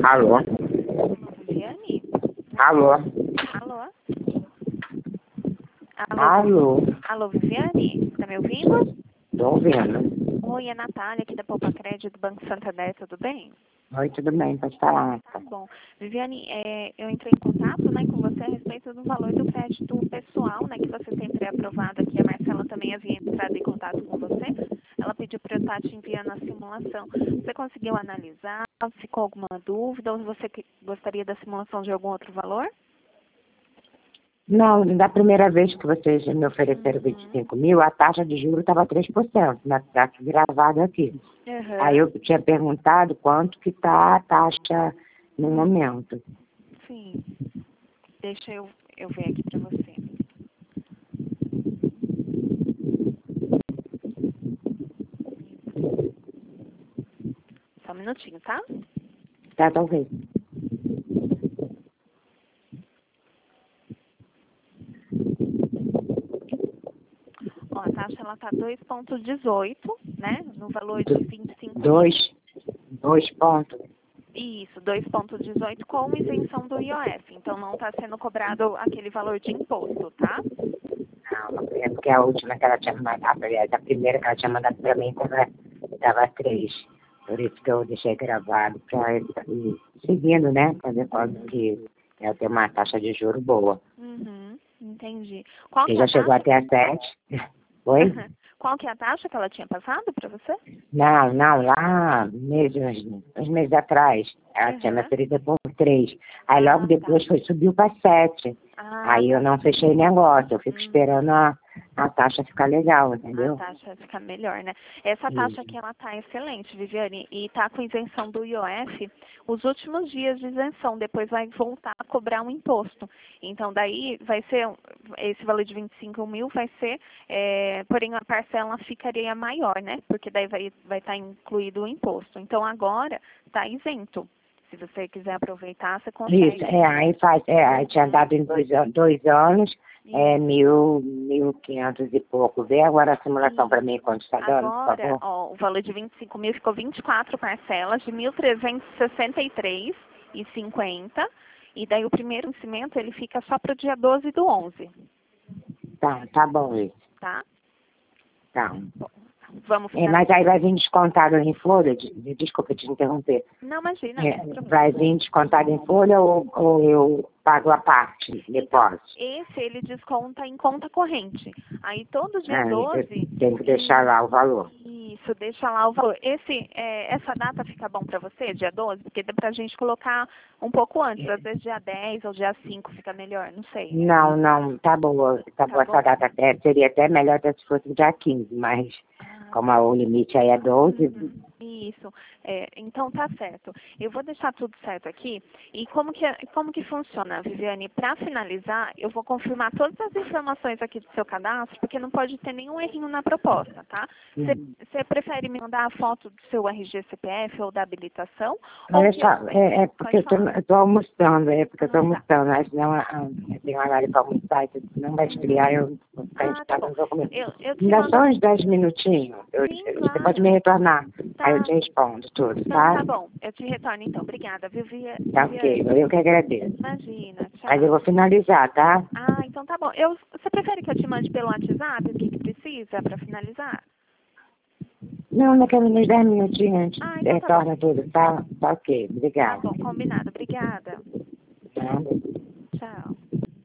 Alô? Viviane? Alô? Alô? Alô? Alô, Viviane? Tá me ouvindo? Tô ouvindo. Oi, é a Natália aqui da Poupa Crédito do Banco Santander, tudo bem? Oi, tudo bem, pode falar. Tá bom. Viviane, eu entrei em contato, né, com você a respeito do valor do crédito pessoal, né, que você tem pré-aprovado aqui. A Marcela também havia entrado em contato com você. Ela pediu para eu estar te enviando a simulação. Você conseguiu analisar? Ficou alguma dúvida? Ou você gostaria da simulação de algum outro valor? Não, da primeira vez que vocês me ofereceram 25 mil, a taxa de juros estava 3%, tá gravado aqui. Aí eu tinha perguntado quanto que está a taxa no momento. Sim. Deixa eu ver aqui para você. Só um minutinho, tá? Tá, talvez. Ó, a taxa ela tá 2,18, né? No valor de 25 mil. Dois pontos. Isso, 2,18 com isenção do IOF. Então não está sendo cobrado aquele valor de imposto, tá? Não, é porque a última que ela tinha mandado, aliás, a primeira que ela tinha mandado para mim estava 3. Por isso que eu deixei gravado, para ir seguindo, né? Para ver quando que ela tem uma taxa de juros boa. Entendi. Qual Que que é já a chegou taxa? até a 7. Oi? Qual que é a taxa que ela tinha passado para você? Não, lá uns meses atrás, ela tinha me oferecido por 3. Aí logo depois subiu para 7. Aí eu não fechei negócio, eu fico esperando a taxa ficar legal, entendeu? A taxa fica melhor, né? Essa taxa aqui, ela tá excelente, Viviane, e tá com isenção do IOF os últimos dias de isenção, depois vai voltar a cobrar um imposto. Então, daí vai ser, esse valor de 25 mil vai ser, porém a parcela ficaria maior, né? Porque daí vai estar incluído o imposto. Então, agora tá isento. Se você quiser aproveitar, você consegue. Isso, aí tinha dado em 2 anos, 1.500 e pouco. Vê agora a simulação para mim quanto está dando, por Agora, favor. ó, o valor de 25 mil ficou 24 parcelas de 1.363,50. E daí o primeiro vencimento ele fica só para o dia 12/11, Tá bom isso. tá? Tá. Vamos Mas aí vai vir descontado em folha, desculpa te interromper. Não, imagina. Vai vir descontado em folha ou eu pago a parte, depósito? Esse ele desconta em conta corrente. Aí todo dia 12... Tem que deixar lá o valor. Isso, deixa lá o valor. Essa data fica bom para você, dia 12? Porque dá pra gente colocar um pouco antes, às vezes dia 10 ou dia 5 fica melhor, não sei. Não, tá boa. Tá boa essa data até. Seria até melhor se fosse dia 15, mas como o limite aí é 12. Isso. Então tá certo. Eu vou deixar tudo certo aqui. E como que funciona, Viviane? Para finalizar, eu vou confirmar todas as informações aqui do seu cadastro, porque não pode ter nenhum errinho na proposta, tá? Você prefere me mandar a foto do seu RG CPF ou da habilitação? Olha só, porque eu tô almoçando, aí senão eu tenho horário para almoçar, e não vai esfriar, eu vou ficar instalado no documento. Ainda só uns 10 minutinhos, você pode me retornar, aí eu te respondo tudo, tá? Tá bom, eu te retorno então. Obrigada, viu, Viviane? Tá ok, eu que agradeço. Imagina, tchau. Mas eu vou finalizar, tá? Então tá bom. Você prefere que eu te mande pelo WhatsApp o que precisa para finalizar? Não, naqueles uns 10 minutinhos, Então tá retorna tudo, tá? Tá ok, obrigada. Tá bom, combinado. Obrigada. Nada. Tchau.